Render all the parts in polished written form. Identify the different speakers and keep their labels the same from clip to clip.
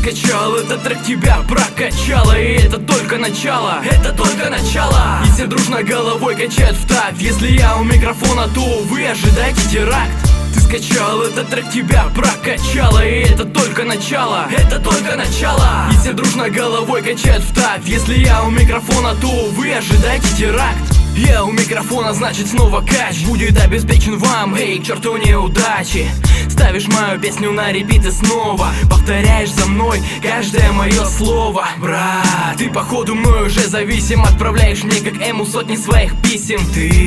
Speaker 1: скачал этот трек, тебя прокачало. И это только начало, это только начало. И все дружно головой качают в такт. Если я у микрофона, то вы ожидайте теракт. Ты скачал этот трек, тебя прокачало. И это только начало, это только начало. И все дружно головой качают в такт. Если я у микрофона, то вы ожидайте теракт. Я у микрофона, значит снова кач будет обеспечен вам, эй, к черту неудачи. Ставишь мою песню на репит и снова повторяешь за мной каждое мое слово. Брат, ты походу мной уже зависим. Отправляешь мне как эму сотни своих писем.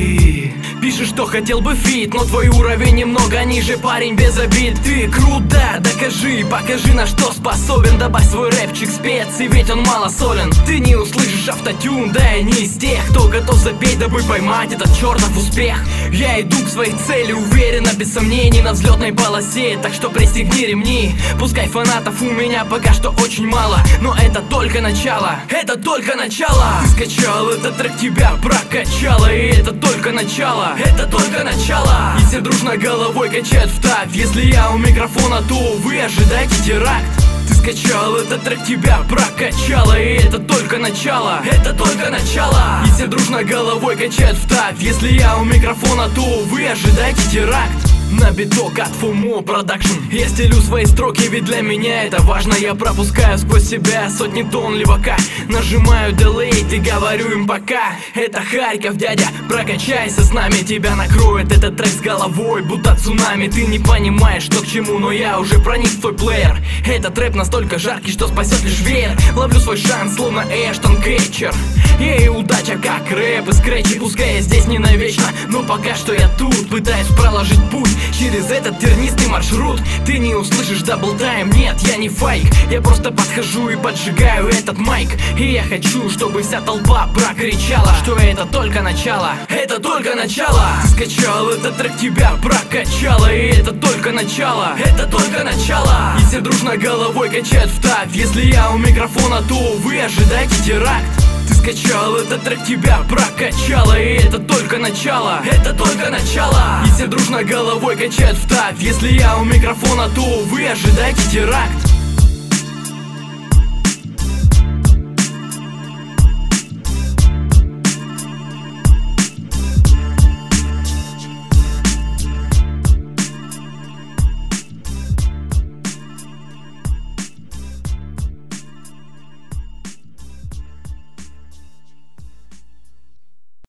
Speaker 1: Ты пишешь, что хотел бы фит, но твой уровень немного ниже, парень, без обид. Ты крут, да, докажи, покажи, на что способен. Добавь свой рэпчик специи, ведь он малосолен. Ты не услышишь автотюн, да я не из тех, кто готов запеть, дабы поймать этот чертов успех. Я иду к своей цели уверенно, без сомнений, на взлетной полосе. Так что пристегни ремни. Пускай фанатов у меня пока что очень мало, но это только начало, это только начало. Ты скачал этот трек, тебя прокачало. И это только начало, это только начало. И все дружно головой качают в такт. Если я у микрофона, то вы ожидайте теракт. Ты скачал этот трек, тебя прокачало. И это только начало, это только начало. И все дружно головой качают в такт. Если я у микрофона, то вы ожидайте теракт. На биток от Fumo Production я стелю свои строки, ведь для меня это важно. Я пропускаю сквозь себя сотни тонн левака. Нажимаю delete и говорю им пока. Это Харьков, дядя, прокачайся с нами. Тебя накроет этот трек с головой, будто цунами. Ты не понимаешь, что к чему, но я уже проник в твой плеер. Этот рэп настолько жаркий, что спасет лишь веер. Ловлю свой шанс, словно Эштон Кетчер. Эй, удача как рэп и скретчи. Пускай я здесь не навечно, но пока что я тут. Пытаюсь проложить путь через этот тернистый маршрут. Ты не услышишь даблтайм, нет, я не фейк. Я просто подхожу и поджигаю этот майк. И я хочу, чтобы вся толпа прокричала, что это только начало, это только начало. Ты скачал этот трек, тебя прокачало. И это только начало, это только начало. И все дружно головой качают в такт. Если я у микрофона, то вы ожидайте теракт. Ты скачал этот трек, тебя прокачало. И это только начало, это только начало. И все дружно головой качают в такт. Если я у микрофона, то вы ожидайте теракт.